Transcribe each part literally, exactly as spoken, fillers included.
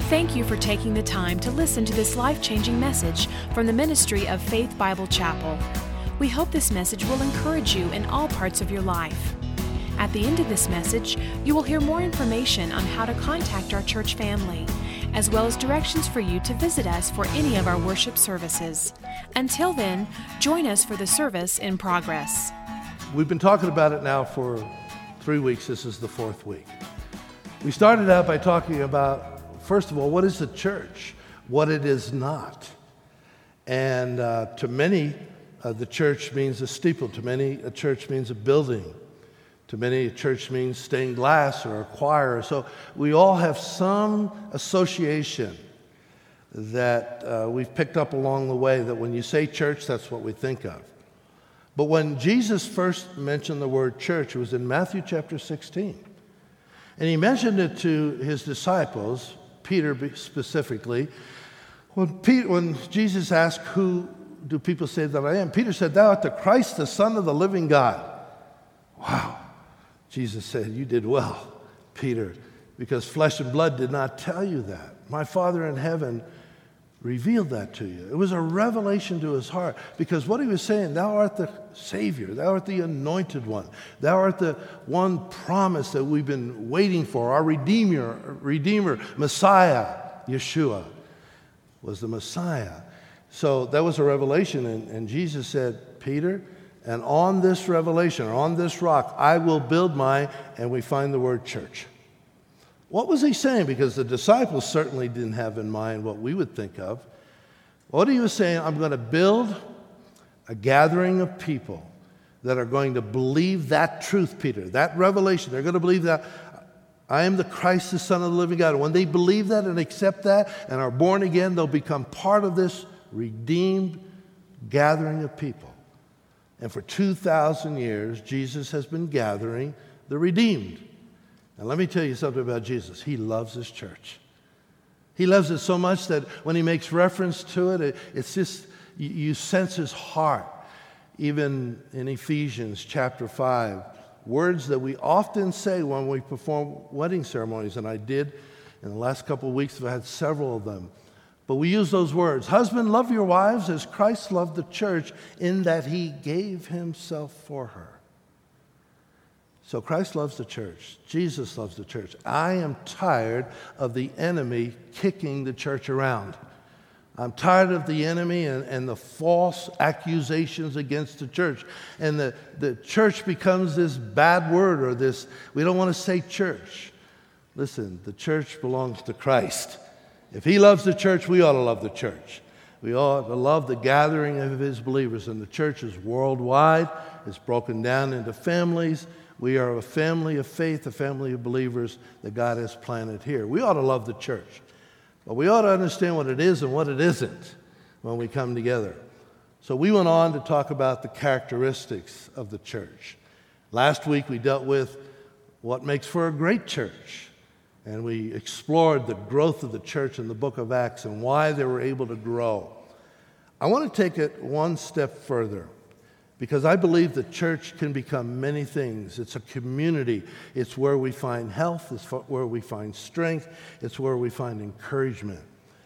Thank you for taking the time to listen to this life-changing message from the ministry of Faith Bible Chapel. We hope this message will encourage you in all parts of your life. At the end of this message, you will hear more information on how to contact our church family, as well as directions for you to visit us for any of our worship services. Until then, join us for the service in progress. We've been talking about it now for three weeks. This is the fourth week. We started out by talking about, first of all, what is the church? What it is not. And uh, to many, uh, the church means a steeple. To many, a church means a building. To many, a church means stained glass or a choir. So we all have some association that uh, we've picked up along the way, that when you say church, that's what we think of. But when Jesus first mentioned the word church, it was in Matthew chapter sixteen. And he mentioned it to his disciples, Peter specifically. When, Peter, when Jesus asked, "Who do people say that I am?" Peter said, "Thou art the Christ, the Son of the living God." Wow. Jesus said, "You did well, Peter, because flesh and blood did not tell you that. My Father in heaven revealed that to you." It was a revelation to his heart, because what he was saying, thou art the Savior, thou art the anointed one, thou art the one promise that we've been waiting for, our Redeemer, Redeemer, Messiah. Yeshua was the Messiah. So that was a revelation, and, and Jesus said, "Peter, and on this revelation, or on this rock, I will build my," and we find the word church. What was he saying? Because the disciples certainly didn't have in mind what we would think of. What he was saying, I'm going to build a gathering of people that are going to believe that truth, Peter, that revelation. They're going to believe that I am the Christ, the Son of the living God. And when they believe that and accept that and are born again, they'll become part of this redeemed gathering of people. And for two thousand years, Jesus has been gathering the redeemed. And let me tell you something about Jesus. He loves his church. He loves it so much that when he makes reference to it, it it's just, you, you sense his heart. Even in Ephesians chapter five, words that we often say when we perform wedding ceremonies, and I did in the last couple of weeks, I've had several of them. But we use those words. Husband, love your wives as Christ loved the church, in that he gave himself for her. So Christ loves the church. Jesus loves the church. I am tired of the enemy kicking the church around. I'm tired of the enemy and, and the false accusations against the church. And the, the church becomes this bad word, or this, we don't want to say church. Listen, the church belongs to Christ. If he loves the church, we ought to love the church. We ought to love the gathering of his believers. And the church is worldwide. It's broken down into families. We are a family of faith, a family of believers that God has planted here. We ought to love the church, but we ought to understand what it is and what it isn't when we come together. So we went on to talk about the characteristics of the church. Last week we dealt with what makes for a great church, and we explored the growth of the church in the book of Acts and why they were able to grow. I want to take it one step further, because I believe the church can become many things. It's a community. It's where we find health. It's where we find strength. It's where we find encouragement.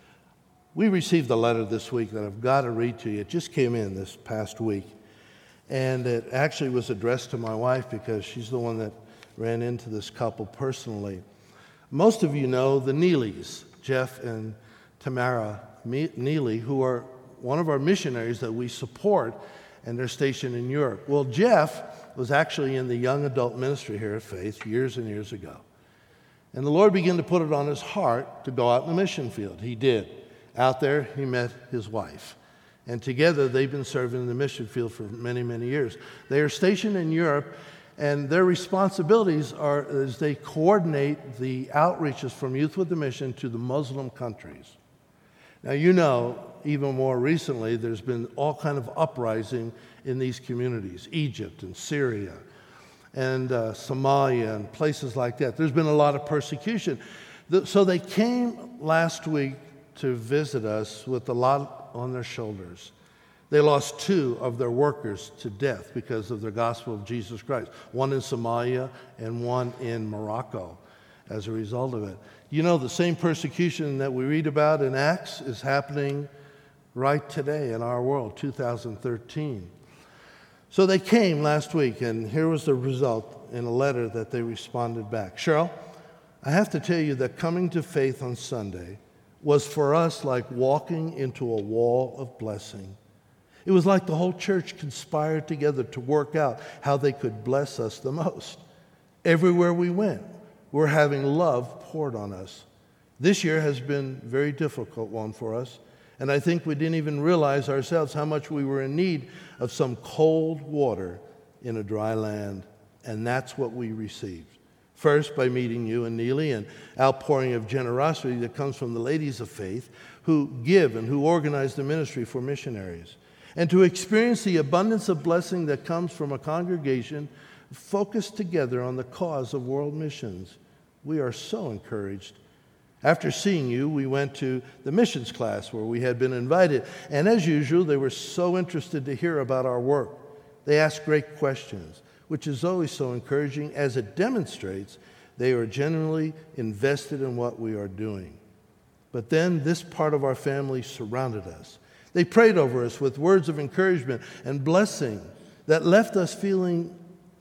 We received a letter this week that I've got to read to you. It just came in this past week. And it actually was addressed to my wife, because she's the one that ran into this couple personally. Most of you know the Neelys, Jeff and Tamara Neely, who are one of our missionaries that we support, and they're stationed in Europe. Well, Jeff was actually in the young adult ministry here at Faith years and years ago. And the Lord began to put it on his heart to go out in the mission field. He did. Out there, he met his wife. And together, they've been serving in the mission field for many, many years. They are stationed in Europe, and their responsibilities are as they coordinate the outreaches from Youth with the Mission to the Muslim countries. Now, you know, even more recently, there's been all kind of uprising in these communities, Egypt and Syria and uh, Somalia and places like that. There's been a lot of persecution. So they came last week to visit us with a lot on their shoulders. They lost two of their workers to death because of their gospel of Jesus Christ, one in Somalia and one in Morocco. as a result of it. You know, the same persecution that we read about in Acts is happening right today in our world, two thousand thirteen. So they came last week, and here was the result in a letter that they responded back. Cheryl, I have to tell you that coming to faith on Sunday was for us like walking into a wall of blessing. It was like the whole church conspired together to work out how they could bless us the most. Everywhere we went, we're having love poured on us. This year has been a very difficult one for us, and I think we didn't even realize ourselves how much we were in need of some cold water in a dry land, and that's what we received. First, by meeting you and Neely, and outpouring of generosity that comes from the ladies of faith who give and who organize the ministry for missionaries. And to experience the abundance of blessing that comes from a congregation focused together on the cause of world missions. We are so encouraged. After seeing you, we went to the missions class where we had been invited. And as usual, they were so interested to hear about our work. They asked great questions, which is always so encouraging as it demonstrates they are genuinely invested in what we are doing. But then this part of our family surrounded us. They prayed over us with words of encouragement and blessing that left us feeling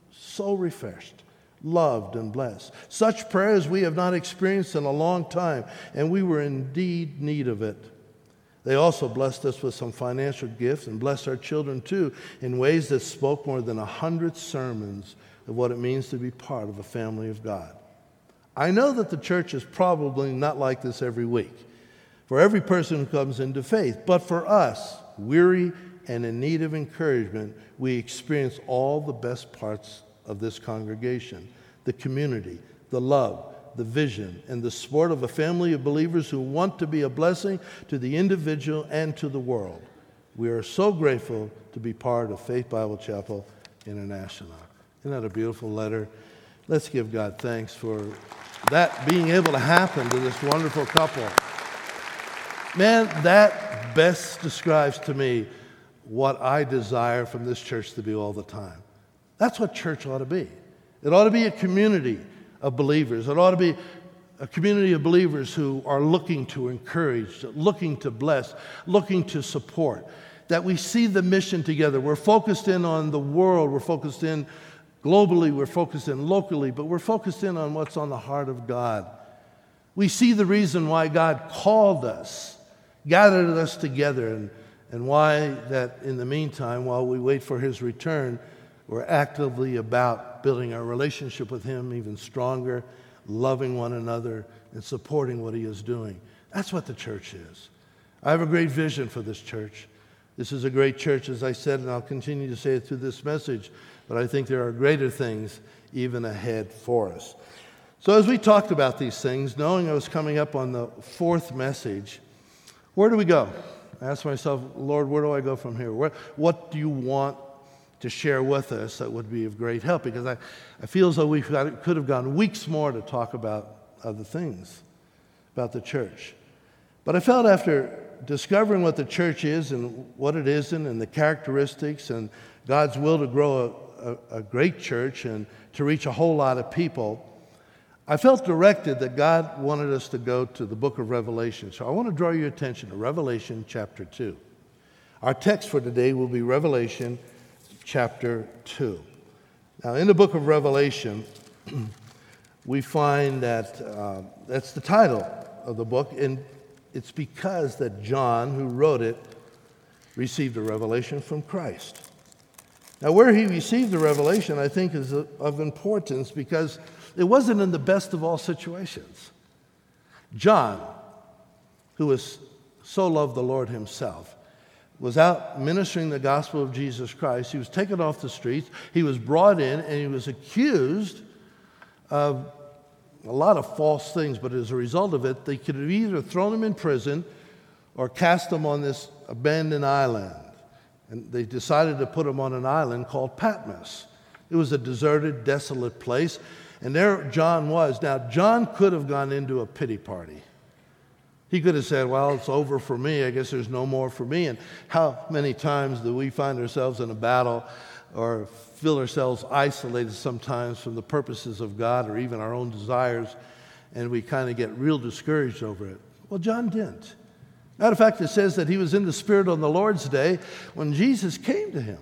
so refreshed, loved, and blessed. Such prayers we have not experienced in a long time, and we were indeed in need of it. They also blessed us with some financial gifts and blessed our children too in ways that spoke more than a hundred sermons of what it means to be part of a family of God. I know that the church is probably not like this every week for every person who comes into faith, but for us, weary and in need of encouragement, we experience all the best parts of this congregation: the community, the love, the vision, and the support of a family of believers who want to be a blessing to the individual and to the world. We are so grateful to be part of Faith Bible Chapel International. Isn't that a beautiful letter? Let's give God thanks for that being able to happen to this wonderful couple. Man, that best describes to me what I desire from this church to be all the time. That's what church ought to be. It ought to be a community of believers. It ought to be a community of believers who are looking to encourage, looking to bless, looking to support. That we see the mission together. We're focused in on the world. We're focused in globally. We're focused in locally. But we're focused in on what's on the heart of God. We see the reason why God called us, gathered us together, and, and why that in the meantime, while we wait for His return, we're actively about building our relationship with Him even stronger, loving one another, and supporting what He is doing. That's what the church is. I have a great vision for this church. This is a great church, as I said, and I'll continue to say it through this message, but I think there are greater things even ahead for us. So as we talked about these things, knowing I was coming up on the fourth message, where do we go? I asked myself, Lord, where do I go from here? Where, what do you want to share with us that would be of great help? Because I, I feel as though we could have gone weeks more to talk about other things, about the church. But I felt after discovering what the church is and what it isn't and the characteristics and God's will to grow a, a, a great church and to reach a whole lot of people, I felt directed that God wanted us to go to the book of Revelation. So I want to draw your attention to Revelation chapter two. Our text for today will be Revelation chapter two. Now, in the book of Revelation, we find that uh, that's the title of the book, and it's because that John, who wrote it, received a revelation from Christ. Now, where he received the revelation, I think, is of importance because it wasn't in the best of all situations. John, who was so loved the Lord himself, was out ministering the gospel of Jesus Christ. He was taken off the streets. He was brought in, and he was accused of a lot of false things. But as a result of it, they could have either thrown him in prison or cast him on this abandoned island. And they decided to put him on an island called Patmos. It was a deserted, desolate place. And there John was. Now, John could have gone into a pity party. He could have said, well, it's over for me. I guess there's no more for me. And how many times do we find ourselves in a battle or feel ourselves isolated sometimes from the purposes of God or even our own desires? and we kind of get real discouraged over it. Well, John didn't. Matter of fact, it says that he was in the Spirit on the Lord's day when Jesus came to him.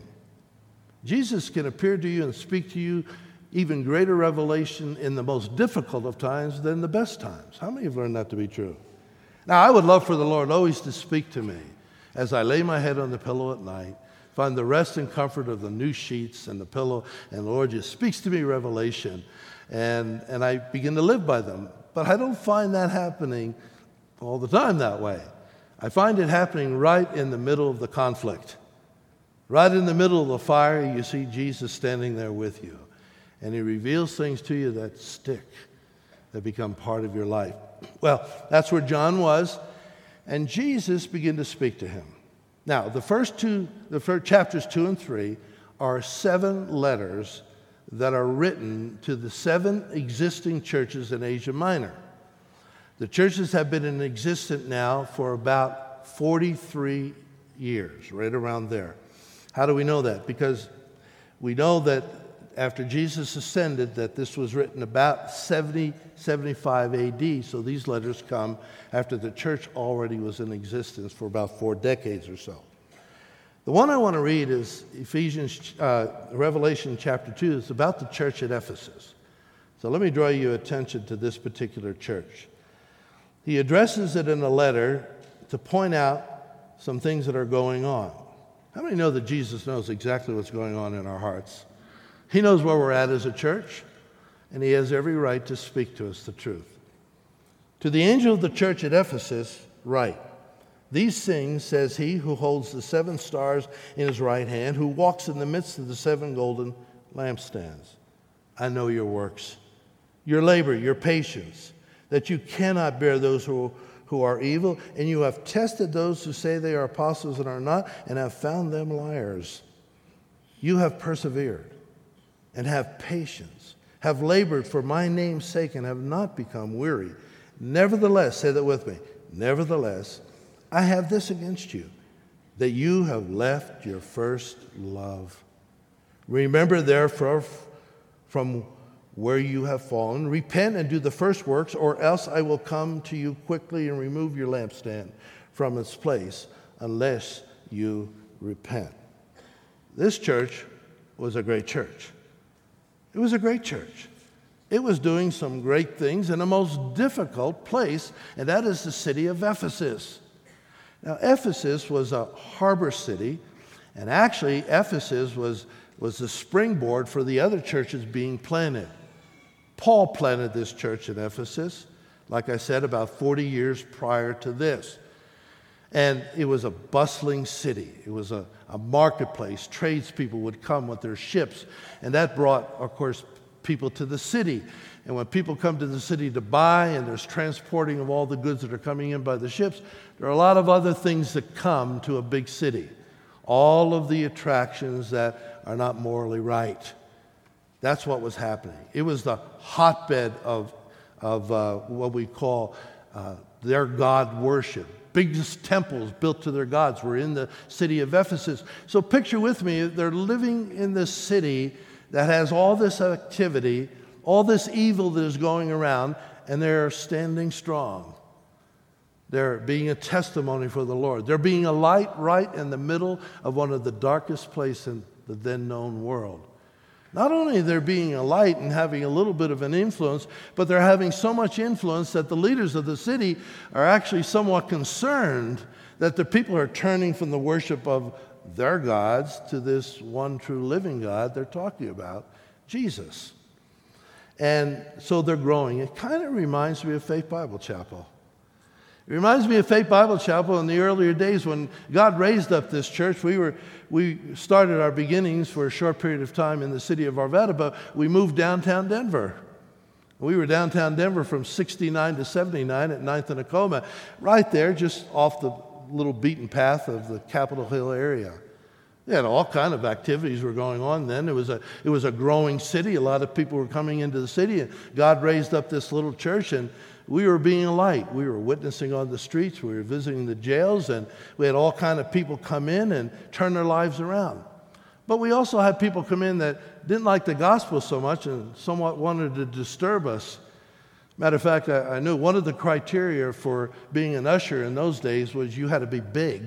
Jesus can appear to you and speak to you even greater revelation in the most difficult of times than the best times. How many have learned that to be true? Now, I would love for the Lord always to speak to me as I lay my head on the pillow at night, find the rest and comfort of the new sheets and the pillow, and the Lord just speaks to me revelation, and, and I begin to live by them. But I don't find that happening all the time that way. I find it happening right in the middle of the conflict. Right in the middle of the fire, you see Jesus standing there with you. And he reveals things to you that stick, that become part of your life. Well, that's where John was. And Jesus began to speak to him. Now, the first two, the first chapters two and three are seven letters that are written to the seven existing churches in Asia Minor. The churches have been in existence now for about forty-three years, right around there. How do we know that? Because we know that after Jesus ascended, that this was written about seventy, seventy-five A D, so these letters come after the church already was in existence for about four decades or so. The one I want to read is Ephesians, uh, Revelation chapter two. It's about the church at Ephesus. So let me draw your attention to this particular church. He addresses it in a letter to point out some things that are going on. How many know that Jesus knows exactly what's going on in our hearts? He knows where we're at as a church, and he has every right to speak to us the truth. To the angel of the church at Ephesus, write, these things says he who holds the seven stars in his right hand, who walks in the midst of the seven golden lampstands. I know your works, your labor, your patience, that you cannot bear those who, who are evil, and you have tested those who say they are apostles and are not, and have found them liars. You have persevered and have patience, have labored for my name's sake, and have not become weary. Nevertheless, say that with me, nevertheless, I have this against you, that you have left your first love. Remember therefore from where you have fallen, repent and do the first works, or else I will come to you quickly and remove your lampstand from its place, unless you repent. This church was a great church. It was a great church. It was doing some great things in a most difficult place, and that is the city of Ephesus. Now, Ephesus was a harbor city, and actually Ephesus was, was the springboard for the other churches being planted. Paul planted this church in Ephesus, like I said, about forty years prior to this. And it was a bustling city. It was a, a marketplace. Tradespeople would come with their ships, and that brought, of course, people to the city. And when people come to the city to buy, and there's transporting of all the goods that are coming in by the ships, there are a lot of other things that come to a big city. All of the attractions that are not morally right. That's what was happening. It was the hotbed of, of uh, what we call uh, their God worship. Biggest temples built to their gods were in the city of Ephesus. So picture with me, they're living in this city that has all this activity, all this evil that is going around, and they're standing strong. They're being a testimony for the Lord. They're being a light right in the middle of one of the darkest places in the then known world. Not only they're being a light and having a little bit of an influence, but they're having so much influence that the leaders of the city are actually somewhat concerned that the people are turning from the worship of their gods to this one true living God they're talking about, Jesus. And so they're growing. It kind of reminds me of Faith Bible Chapel. It reminds me of Faith Bible Chapel in the earlier days when God raised up this church. We were we started our beginnings for a short period of time in the city of Arvada, but we moved downtown Denver. We were downtown Denver from sixty-nine to seventy-nine at ninth and Acoma, right there just off the little beaten path of the Capitol Hill area. They had all kind of activities were going on then. It was a it was a growing city. A lot of people were coming into the city, and God raised up this little church, and we were being a light. We were witnessing on the streets. We were visiting the jails, and we had all kind of people come in and turn their lives around. But we also had people come in that didn't like the gospel so much and somewhat wanted to disturb us. Matter of fact, I, I knew one of the criteria for being an usher in those days was you had to be big.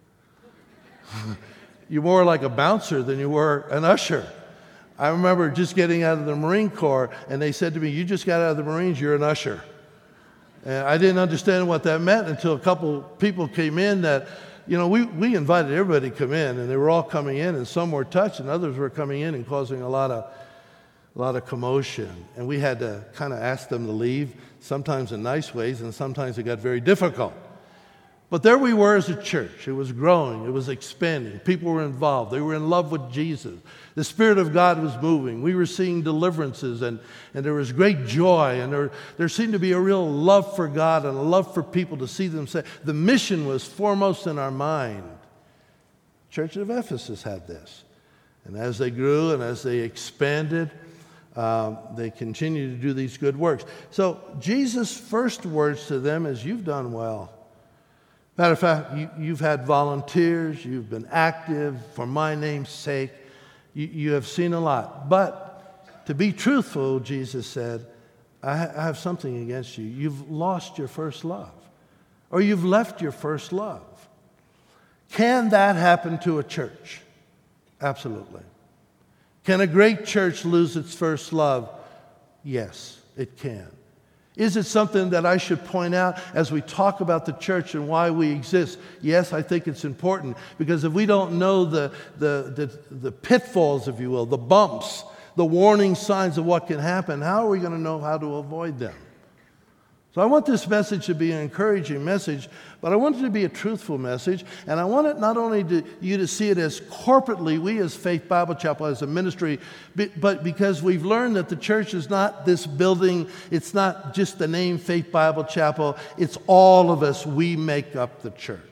You're more like a bouncer than you were an usher. I remember just getting out of the Marine Corps, and they said to me, you just got out of the Marines, you're an usher. And I didn't understand what that meant until a couple people came in that, you know, we, we invited everybody to come in, and they were all coming in, and some were touched, and others were coming in and causing a lot of, a lot of commotion. And we had to kind of ask them to leave, sometimes in nice ways, and sometimes it got very difficult. But there we were as a church. It was growing. It was expanding. People were involved. They were in love with Jesus. The Spirit of God was moving. We were seeing deliverances, and, and there was great joy, and there, there seemed to be a real love for God and a love for people to see them say. The mission was foremost in our mind. Church of Ephesus had this. And as they grew and as they expanded, um, they continued to do these good works. So Jesus' first words to them is, you've done well. Matter of fact, you, you've had volunteers, you've been active for my name's sake, you, you have seen a lot. But to be truthful, Jesus said, I, ha- I have something against you. You've lost your first love, or you've left your first love. Can that happen to a church? Absolutely. Can a great church lose its first love? Yes, it can. Is it something that I should point out as we talk about the church and why we exist? Yes, I think it's important, because if we don't know the, the, the, the pitfalls, if you will, the bumps, the warning signs of what can happen, how are we going to know how to avoid them? So I want this message to be an encouraging message, but I want it to be a truthful message, and I want it not only to you to see it as corporately, we as Faith Bible Chapel, as a ministry, but because we've learned that the church is not this building, it's not just the name Faith Bible Chapel, it's all of us, we make up the church.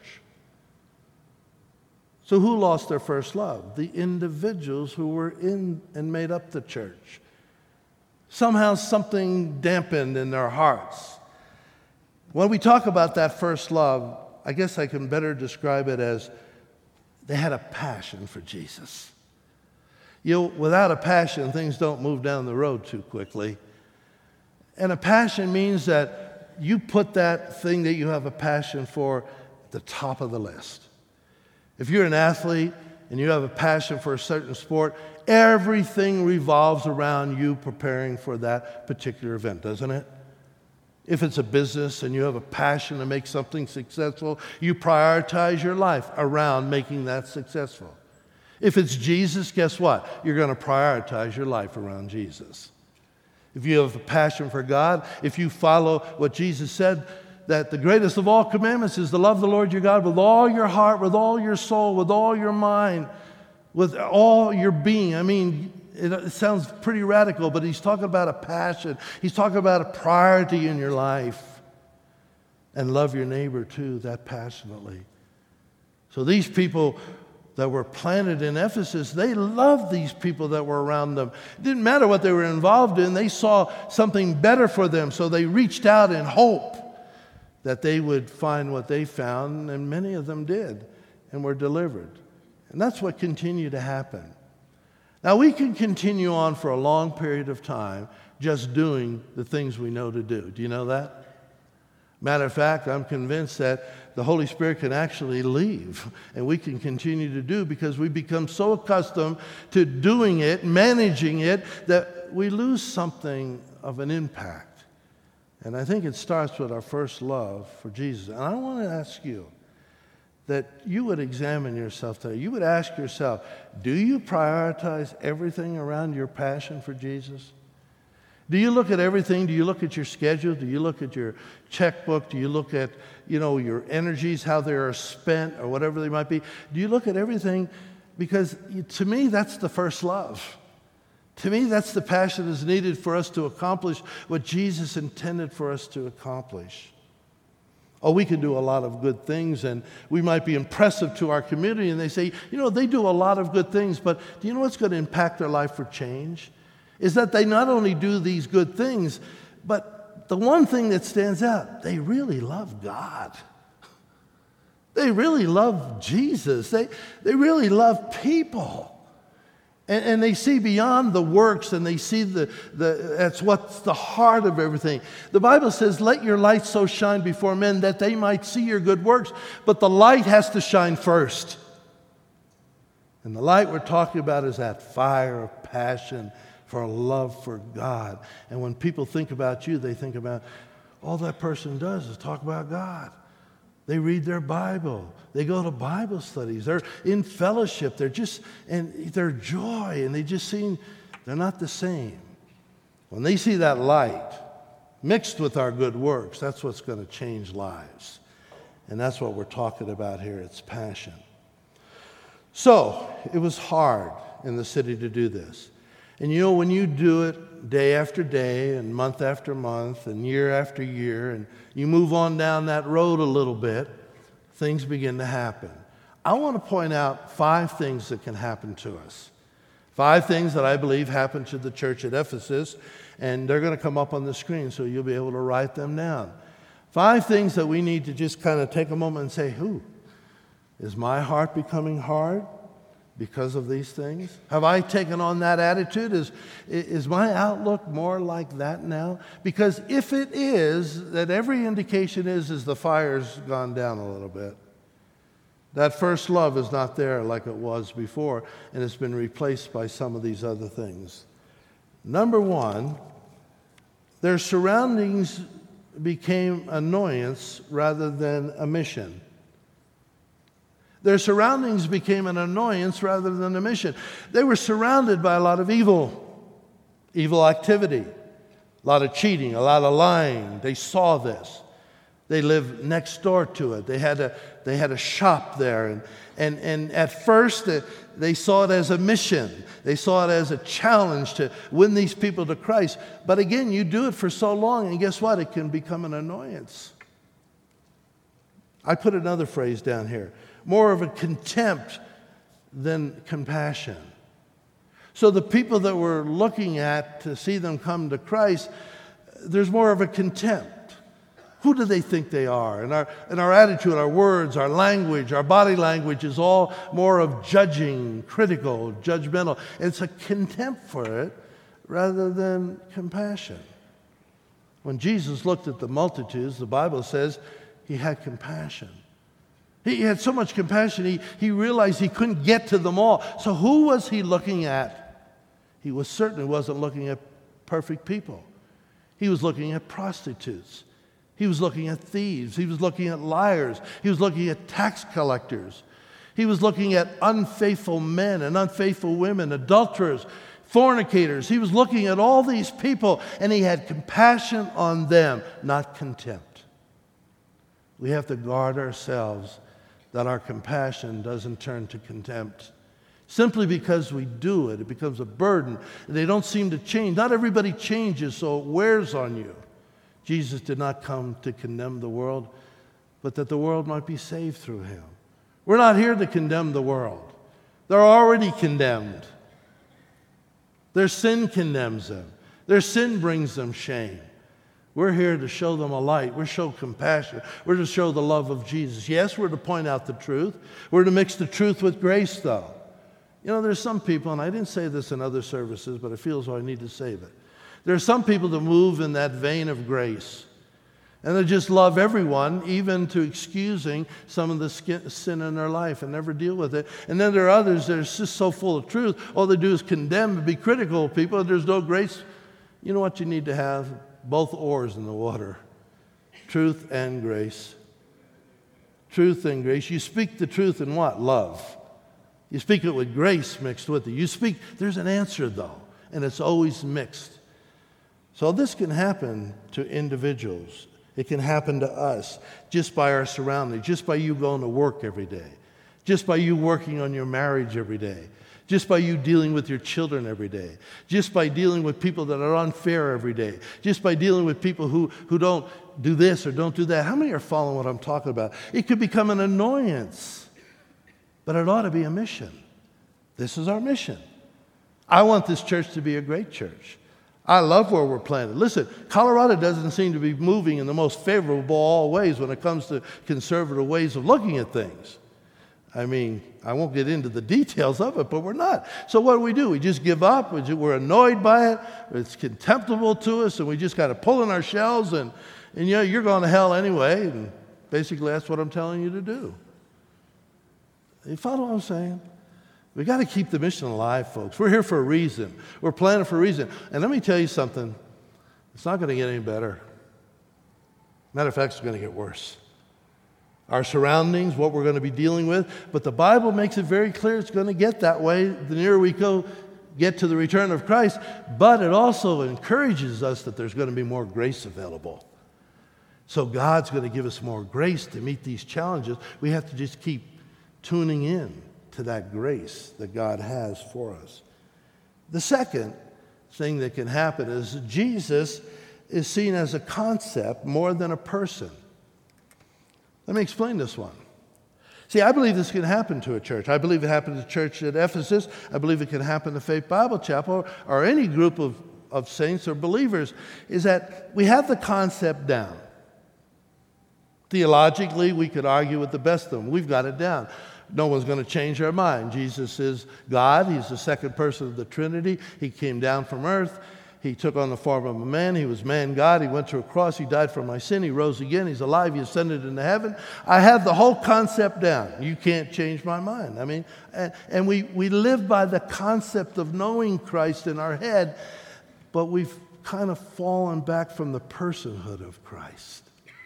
So who lost their first love? The individuals who were in and made up the church. Somehow something dampened in their hearts. When we talk about that first love, I guess I can better describe it as they had a passion for Jesus. You know, without a passion, things don't move down the road too quickly. And a passion means that you put that thing that you have a passion for at the top of the list. If you're an athlete and you have a passion for a certain sport, everything revolves around you preparing for that particular event, doesn't it? If it's a business and you have a passion to make something successful, you prioritize your life around making that successful. If it's Jesus, guess what? You're going to prioritize your life around Jesus. If you have a passion for God, if you follow what Jesus said, that the greatest of all commandments is to love the Lord your God with all your heart, with all your soul, with all your mind, with all your being. I mean, it, it sounds pretty radical, but he's talking about a passion. He's talking about a priority in your life. And love your neighbor too, that passionately. So these people that were planted in Ephesus, they loved these people that were around them. It didn't matter what they were involved in. They saw something better for them, so they reached out in hope that they would find what they found, and many of them did and were delivered. And that's what continued to happen. Now, we can continue on for a long period of time just doing the things we know to do. Do you know that? Matter of fact, I'm convinced that the Holy Spirit can actually leave, and we can continue to do because we become so accustomed to doing it, managing it, that we lose something of an impact. And I think it starts with our first love for Jesus. And I want to ask you that you would examine yourself today. You would ask yourself, do you prioritize everything around your passion for Jesus? Do you look at everything? Do you look at your schedule? Do you look at your checkbook? Do you look at, you know, your energies, how they are spent, or whatever they might be? Do you look at everything? Because to me, that's the first love. To me, that's the passion that's needed for us to accomplish what Jesus intended for us to accomplish. Oh, we can do a lot of good things, and we might be impressive to our community, and they say, you know, they do a lot of good things, but do you know what's going to impact their life for change? Is that they not only do these good things, but the one thing that stands out, they really love God. They really love Jesus. They, they really love people. And, and they see beyond the works, and they see the, the, that's what's the heart of everything. The Bible says, let your light so shine before men that they might see your good works. But the light has to shine first. And the light we're talking about is that fire of passion for love for God. And when people think about you, they think about, all that person does is talk about God. They read their Bible. They go to Bible studies. They're in fellowship. They're just, and their joy, and they just seem, they're not the same. When they see that light mixed with our good works, that's what's going to change lives. And that's what we're talking about here. It's passion. So, it was hard in the city to do this. And you know, when you do it day after day and month after month and year after year, and you move on down that road a little bit, things begin to happen. I want to point out five things that can happen to us. Five things that I believe happened to the church at Ephesus, and they're going to come up on the screen so you'll be able to write them down. Five things that we need to just kind of take a moment and say, who? Is my heart becoming hard because of these things? Have I taken on that attitude? Is, is my outlook more like that now? Because if it is, that every indication is, is the fire's gone down a little bit. That first love is not there like it was before, and it's been replaced by some of these other things. Number one, their surroundings became annoyance rather than a mission. Their surroundings became an annoyance rather than a mission. They were surrounded by a lot of evil, evil activity, a lot of cheating, a lot of lying. They saw this. They lived next door to it. They had a, they had a shop there. And, and, and at first, they, they saw it as a mission. They saw it as a challenge to win these people to Christ. But again, you do it for so long, and guess what? It can become an annoyance. I put another phrase down here. More of a contempt than compassion. So the people that we're looking at to see them come to Christ, there's more of a contempt. Who do they think they are? And our, and our attitude, our words, our language, our body language is all more of judging, critical, judgmental. It's a contempt for it rather than compassion. When Jesus looked at the multitudes, the Bible says he had compassion. He had so much compassion, he, he realized he couldn't get to them all. So who was he looking at? He was certainly wasn't looking at perfect people. He was looking at prostitutes. He was looking at thieves. He was looking at liars. He was looking at tax collectors. He was looking at unfaithful men and unfaithful women, adulterers, fornicators. He was looking at all these people, and he had compassion on them, not contempt. We have to guard ourselves that our compassion doesn't turn to contempt. Simply because we do it, it becomes a burden. They don't seem to change. Not everybody changes, so it wears on you. Jesus did not come to condemn the world, but that the world might be saved through him. We're not here to condemn the world. They're already condemned. Their sin condemns them. Their sin brings them shame. We're here to show them a light. We're to show compassion. We're to show the love of Jesus. Yes, we're to point out the truth. We're to mix the truth with grace, though. You know, there's some people, and I didn't say this in other services, but I feel as though I need to say it. There are some people that move in that vein of grace, and they just love everyone, even to excusing some of the sin in their life and never deal with it. And then there are others that are just so full of truth. All they do is condemn and be critical of people, and there's no grace. You know what you need to have? Both oars in the water. Truth and grace. Truth and grace. You speak the truth in what? Love. You speak it with grace mixed with it. You speak, there's an answer though, and it's always mixed. So this can happen to individuals. It can happen to us just by our surroundings, just by you going to work every day, just by you working on your marriage every day, just by you dealing with your children every day, just by dealing with people that are unfair every day, just by dealing with people who, who don't do this or don't do that. How many are following what I'm talking about? It could become an annoyance, but it ought to be a mission. This is our mission. I want this church to be a great church. I love where we're planted. Listen, Colorado doesn't seem to be moving in the most favorable all ways when it comes to conservative ways of looking at things. I mean, I won't get into the details of it, but we're not. So what do we do? We just give up. We're annoyed by it. It's contemptible to us, and we just got to pull in our shells, and, and you know, you're going to hell anyway, and basically that's what I'm telling you to do. You follow what I'm saying? We got to keep the mission alive, folks. We're here for a reason. We're planning for a reason. And let me tell you something. It's not going to get any better. Matter of fact, it's going to get worse. Our surroundings, what we're going to be dealing with. But the Bible makes it very clear it's going to get that way the nearer we go, get to the return of Christ. But it also encourages us that there's going to be more grace available. So God's going to give us more grace to meet these challenges. We have to just keep tuning in to that grace that God has for us. The second thing that can happen is Jesus is seen as a concept more than a person. Let me explain this one. See, I believe this can happen to a church. I believe it happened to the church at Ephesus. I believe it can happen to Faith Bible Chapel or any group of, of saints or believers, is that we have the concept down. Theologically, we could argue with the best of them. We've got it down. No one's going to change our mind. Jesus is God. He's the second person of the Trinity. He came down from earth. He took on the form of a man. He was man God. He went to a cross. He died for my sin. He rose again. He's alive. He ascended into heaven. I have the whole concept down. You can't change my mind. I mean, and, and we, we live by the concept of knowing Christ in our head, but we've kind of fallen back from the personhood of Christ.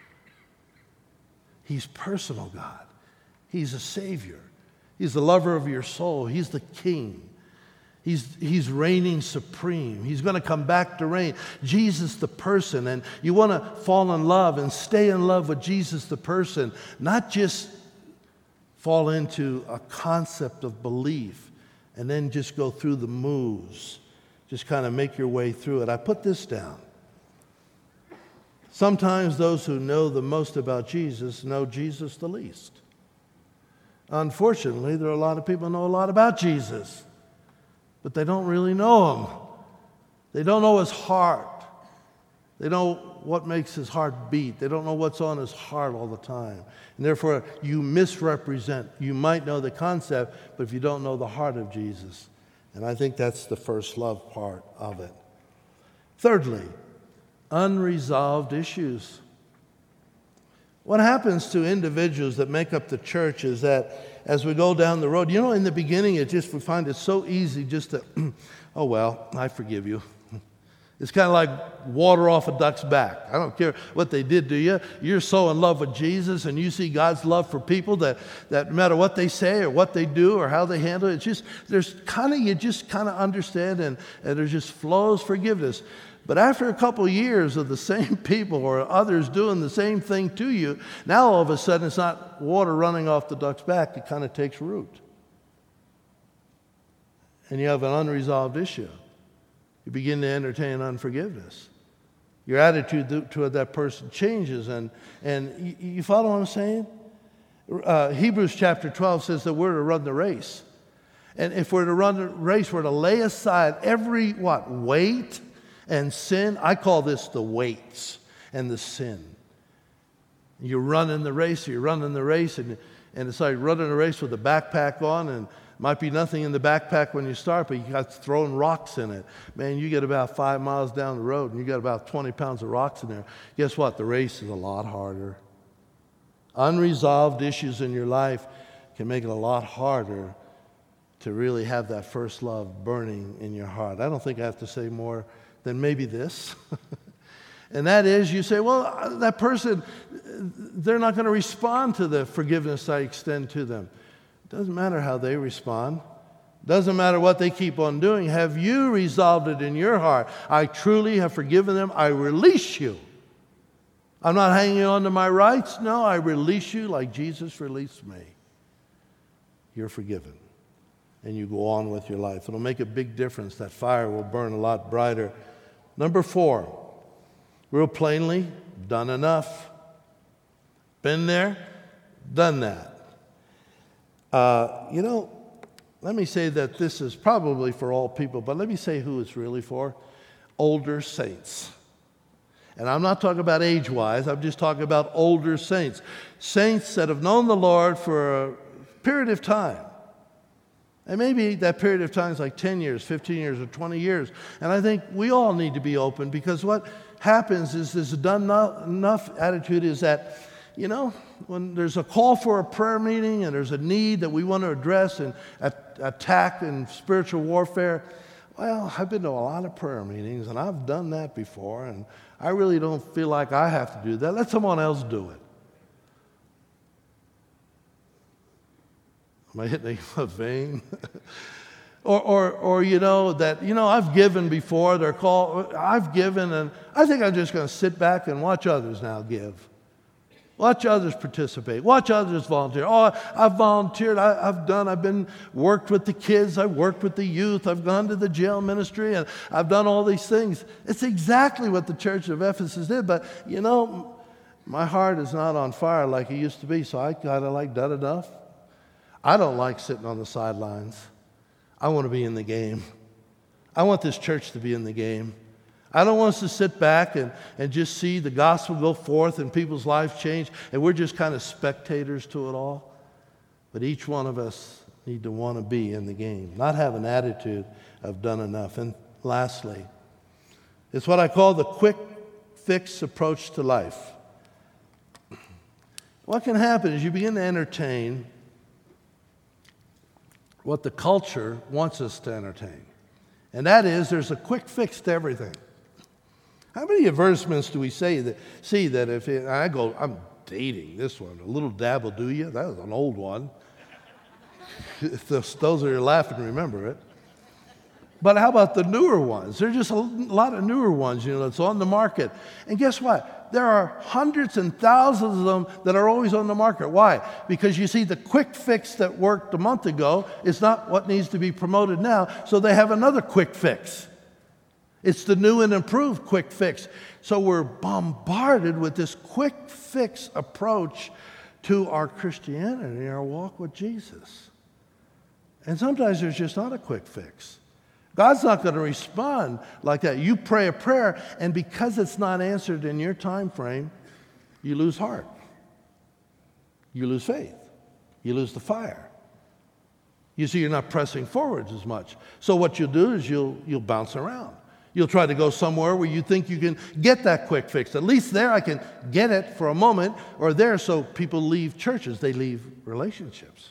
He's personal God. He's a Savior. He's the lover of your soul. He's the King. He's, he's reigning supreme. He's going to come back to reign. Jesus the person. And you want to fall in love and stay in love with Jesus the person, not just fall into a concept of belief and then just go through the moves. Just kind of make your way through it. I put this down. Sometimes those who know the most about Jesus know Jesus the least. Unfortunately, there are a lot of people who know a lot about Jesus, but they don't really know him. They don't know his heart. They know what makes his heart beat. They don't know what's on his heart all the time. And therefore, you misrepresent. You might know the concept, but if you don't know the heart of Jesus. And I think that's the first love part of it. Thirdly, unresolved issues. What happens to individuals that make up the church is that as we go down the road, you know, in the beginning, it just we find it so easy just to, oh, well, I forgive you. It's kind of like water off a duck's back. I don't care what they did to you. You're so in love with Jesus, and you see God's love for people that, that no matter what they say or what they do or how they handle it, it's just, there's kind of, you just kind of understand, and, and there just flows forgiveness. But after a couple of years of the same people or others doing the same thing to you, now all of a sudden it's not water running off the duck's back. It kind of takes root. And you have an unresolved issue. You begin to entertain unforgiveness. Your attitude toward that person changes. And, and you, you follow what I'm saying? Uh, Hebrews chapter twelve says that we're to run the race. And if we're to run the race, we're to lay aside every, what, weight and sin. I call this the weights and the sin. You're running the race, you're running the race, and, and it's like running a race with a backpack on, and might be nothing in the backpack when you start, but you got throwing rocks in it. Man, you get about five miles down the road, and you got about twenty pounds of rocks in there. Guess what? The race is a lot harder. Unresolved issues in your life can make it a lot harder to really have that first love burning in your heart. I don't think I have to say more than maybe this. And that is, you say, well, that person, they're not going to respond to the forgiveness I extend to them. Doesn't matter how they respond. Doesn't matter what they keep on doing. Have you resolved it in your heart? I truly have forgiven them. I release you. I'm not hanging on to my rights. No, I release you like Jesus released me. You're forgiven. And you go on with your life. It'll make a big difference. That fire will burn a lot brighter. Number four, real plainly, done enough. Been there, done that. Uh, you know, let me say that this is probably for all people, but let me say who it's really for. Older saints. And I'm not talking about age-wise. I'm just talking about older saints. Saints that have known the Lord for period of time. And maybe that period of time is like ten years, fifteen years, or twenty years. And I think we all need to be open, because what happens is this done enough attitude is that, you know, when there's a call for a prayer meeting and there's a need that we want to address and attack in spiritual warfare, well, I've been to a lot of prayer meetings and I've done that before, and I really don't feel like I have to do that. Let someone else do it. Am I hitting a vein? or, or, or, you know, that, you know, I've given before. They're called, I've given, and I think I'm just going to sit back and watch others now give. Watch others participate. Watch others volunteer. Oh, I've volunteered. I, I've done. I've been worked with the kids. I've worked with the youth. I've gone to the jail ministry, and I've done all these things. It's exactly what the church of Ephesus did. But, you know, my heart is not on fire like it used to be, so I kind of like done enough. I don't like sitting on the sidelines. I want to be in the game. I want this church to be in the game. I don't want us to sit back and, and just see the gospel go forth and people's lives change, and we're just kind of spectators to it all. But each one of us need to want to be in the game, not have an attitude of done enough. And lastly, it's what I call the quick fix approach to life. What can happen is you begin to entertain what the culture wants us to entertain. And that is, there's a quick fix to everything. How many advertisements do we say that, see that if it, I go, I'm dating this one, a little dab will do you? That was an old one. If those, those are laughing, remember it. But how about the newer ones? There are just a lot of newer ones, you know, that's on the market. And guess what? There are hundreds and thousands of them that are always on the market. Why? Because you see, the quick fix that worked a month ago is not what needs to be promoted now, so they have another quick fix. It's the new and improved quick fix. So we're bombarded with this quick fix approach to our Christianity, our walk with Jesus. And sometimes there's just not a quick fix. God's not going to respond like that. You pray a prayer, and because it's not answered in your time frame, you lose heart. You lose faith. You lose the fire. You see, you're not pressing forwards as much. So what you'll do is you'll, you'll bounce around. You'll try to go somewhere where you think you can get that quick fix. At least there I can get it for a moment, or there, so people leave churches. They leave relationships.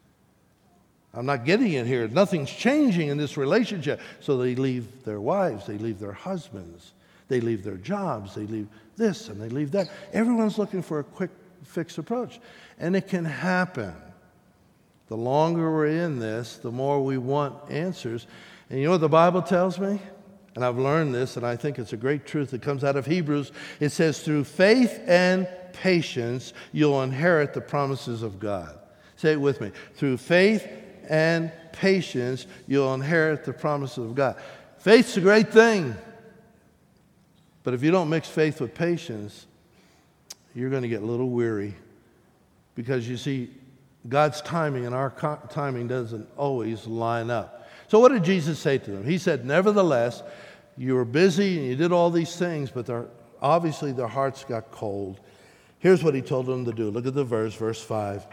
I'm not getting it here. Nothing's changing in this relationship. So they leave their wives, they leave their husbands, they leave their jobs, they leave this and they leave that. Everyone's looking for a quick fix approach. And it can happen. The longer we're in this, the more we want answers. And you know what the Bible tells me? And I've learned this, and I think it's a great truth that comes out of Hebrews. It says, through faith and patience, you'll inherit the promises of God. Say it with me. Through faith and patience, you'll inherit the promises of God. Faith's a great thing. But if you don't mix faith with patience, you're going to get a little weary. Because you see, God's timing and our co- timing doesn't always line up. So what did Jesus say to them? He said, nevertheless, you were busy and you did all these things, but obviously their hearts got cold. Here's what he told them to do. Look at the verse, verse five.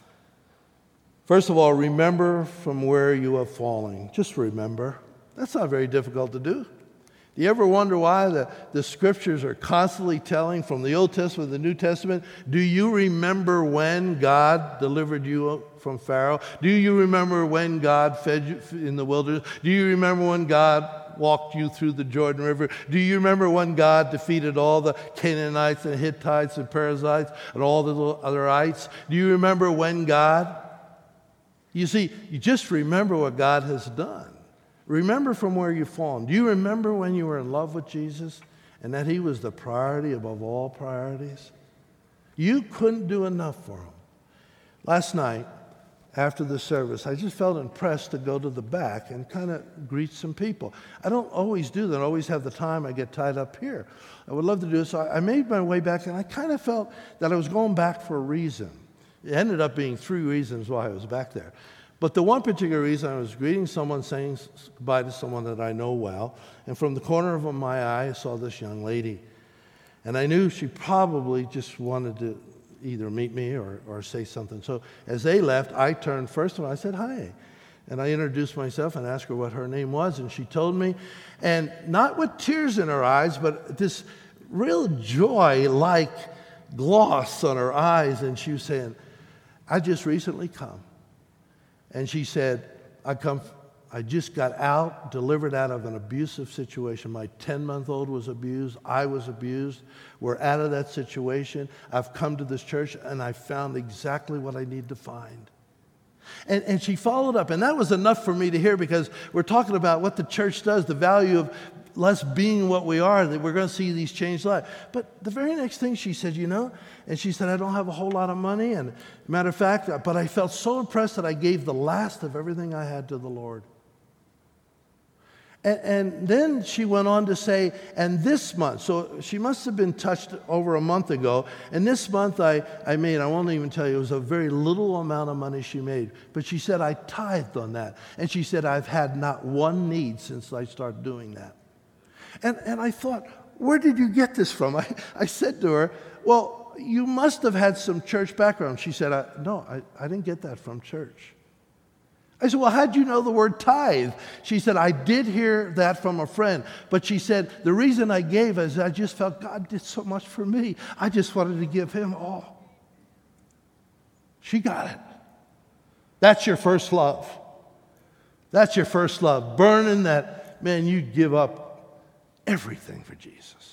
First of all, remember from where you are falling. Just remember. That's not very difficult to do. Do you ever wonder why the, the scriptures are constantly telling from the Old Testament to the New Testament, do you remember when God delivered you from Pharaoh? Do you remember when God fed you in the wilderness? Do you remember when God walked you through the Jordan River? Do you remember when God defeated all the Canaanites and Hittites and Perizzites and all the otherites? Do you remember when God... You see, you just remember what God has done. Remember from where you've fallen. Do you remember when you were in love with Jesus and that he was the priority above all priorities? You couldn't do enough for him. Last night, after the service, I just felt impressed to go to the back and kind of greet some people. I don't always do that. I always have the time. I get tied up here. I would love to do it. So I made my way back, and I kind of felt that I was going back for a reason. It ended up being three reasons why I was back there. But the one particular reason, I was greeting someone, saying goodbye to someone that I know well, and from the corner of my eye, I saw this young lady. And I knew she probably just wanted to either meet me or, or say something. So as they left, I turned first of all, I said, hi. And I introduced myself and asked her what her name was, and she told me, and not with tears in her eyes, but this real joy-like gloss on her eyes, and she was saying, I just recently come. And she said, I come, I just got out, delivered out of an abusive situation. My ten-month-old was abused. I was abused. We're out of that situation. I've come to this church, and I found exactly what I need to find. And, and she followed up, and that was enough for me to hear, because we're talking about what the church does, the value of us being what we are, that we're going to see these changed lives. But the very next thing she said, you know, and she said, I don't have a whole lot of money, and matter of fact, but I felt so impressed that I gave the last of everything I had to the Lord. And, and then she went on to say, and this month, so she must have been touched over a month ago, and this month I, I made, I won't even tell you, it was a very little amount of money she made, but she said, I tithed on that. And she said, I've had not one need since I started doing that. And, and I thought, where did you get this from? I, I said to her, well, you must have had some church background. She said, I, no, I, I didn't get that from church. I said, well, how'd you know the word tithe? She said, I did hear that from a friend. But she said, the reason I gave is I just felt God did so much for me. I just wanted to give him all. She got it. That's your first love. That's your first love. Burning that, man, you give up everything for Jesus.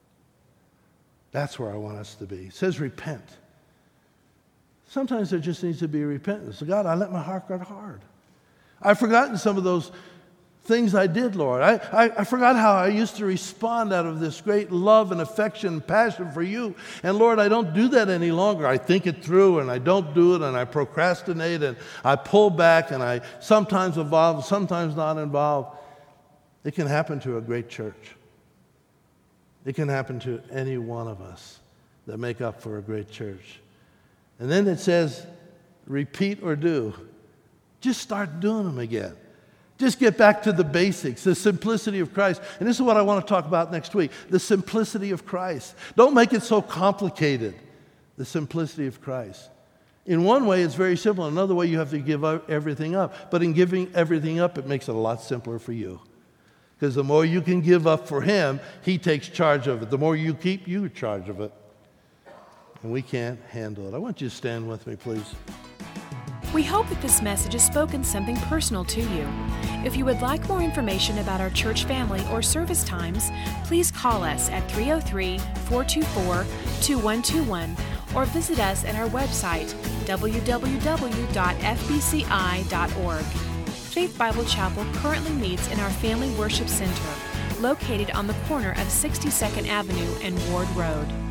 That's where I want us to be. It says repent. Sometimes there just needs to be repentance. God, I let my heart get hard. I've forgotten some of those things I did, Lord. I, I, I forgot how I used to respond out of this great love and affection and passion for you. And Lord, I don't do that any longer. I think it through and I don't do it and I procrastinate and I pull back and I sometimes involve, sometimes not involved. It can happen to a great church. It can happen to any one of us that make up for a great church. And then it says, repeat or do. Just start doing them again. Just get back to the basics, the simplicity of Christ. And this is what I want to talk about next week, the simplicity of Christ. Don't make it so complicated, the simplicity of Christ. In one way, it's very simple. Another way, you have to give everything up. But in giving everything up, it makes it a lot simpler for you. Because the more you can give up for him, he takes charge of it. The more you keep, you charge of it. And we can't handle it. I want you to stand with me, please. We hope that this message has spoken something personal to you. If you would like more information about our church family or service times, please call us at three oh three, four two four, two one two one or visit us at our website, w w w dot f b c i dot org. Faith Bible Chapel currently meets in our Family Worship Center, located on the corner of sixty-second Avenue and Ward Road.